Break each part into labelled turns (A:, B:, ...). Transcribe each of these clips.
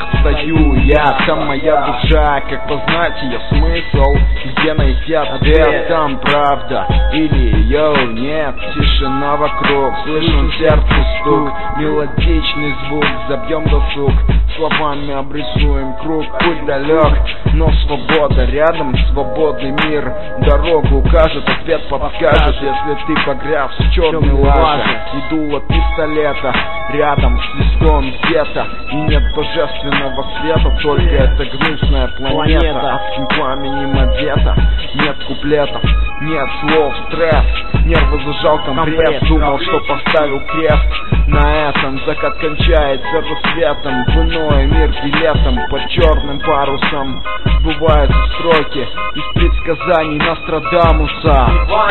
A: стою я, там моя душа. Как познать ее смысл, где найти ответ? Там правда или ее нет? Тишина вокруг, слышен сердце стук, мелодичный звук, забьем досуг, словами обрисуем круг. Путь далек, но свобода рядом, свободный мир дорогу укажет, ответ подскажет. Если ты погряз в черной лаже и дуло пистолета рядом с листом где-то, и нет божественного света, только эта гнусная планета адским пламенем одета. Нет куплетов, нет слов, стресс, нервы зажал компресс. Думал, что поставил крест на этом, закат кончается рассветом, в иной мир билетом под черным парусом. Сбываются строки из предсказаний Нострадамуса.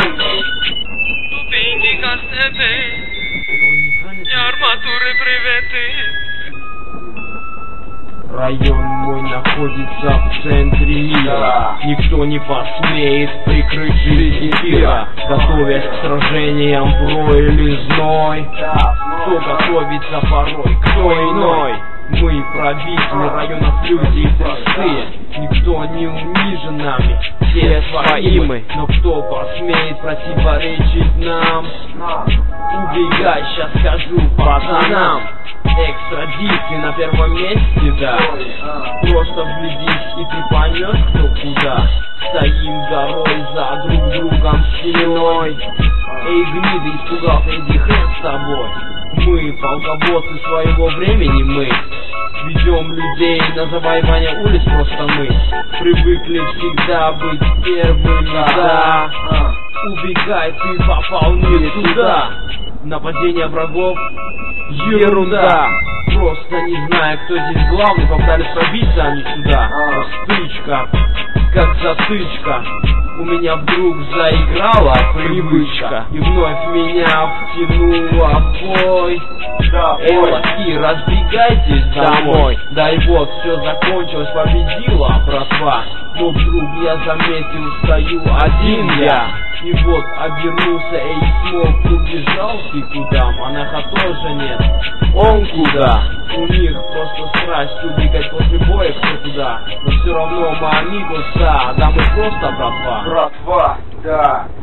B: Район мой находится в центре мира, никто не посмеет прикрыть жизнь эфира. Готовясь к сражениям в ройле зной, кто готовится порой, кто иной. Мы правители районов, люди простые, никто не унижен нами, все свои мы. Но кто посмеет противоречить нам? Убегай, сейчас скажу пацанам. Экстрадиции на первом месте, да. Просто вглядись и ты поймешь, кто куда. Стоим горой за друг другом стеной. Эй, гнида, испугался, иди хрен с тобой. Мы полководцы своего времени, мы ведем людей на завоевание улиц, просто мы привыкли всегда быть первыми, да. Убегай, ты попал не туда. Нападение врагов — ерунда. Просто не зная, кто здесь главный, попытались пробиться они сюда. Стычка, как затычка, у меня вдруг заиграла привычка, и вновь меня втянула в бой. Эй, лохи, разбегайтесь домой. Да и вот, все закончилось, победила братва. Но вдруг я заметил, стою один я. И вот обернулся, эй, смог, убежал ты куда? Монаха тоже нет, он куда? У них просто страсть убегать после боя кто куда. Но все равно мы амигоса, да мы просто братва.
A: Братва, да.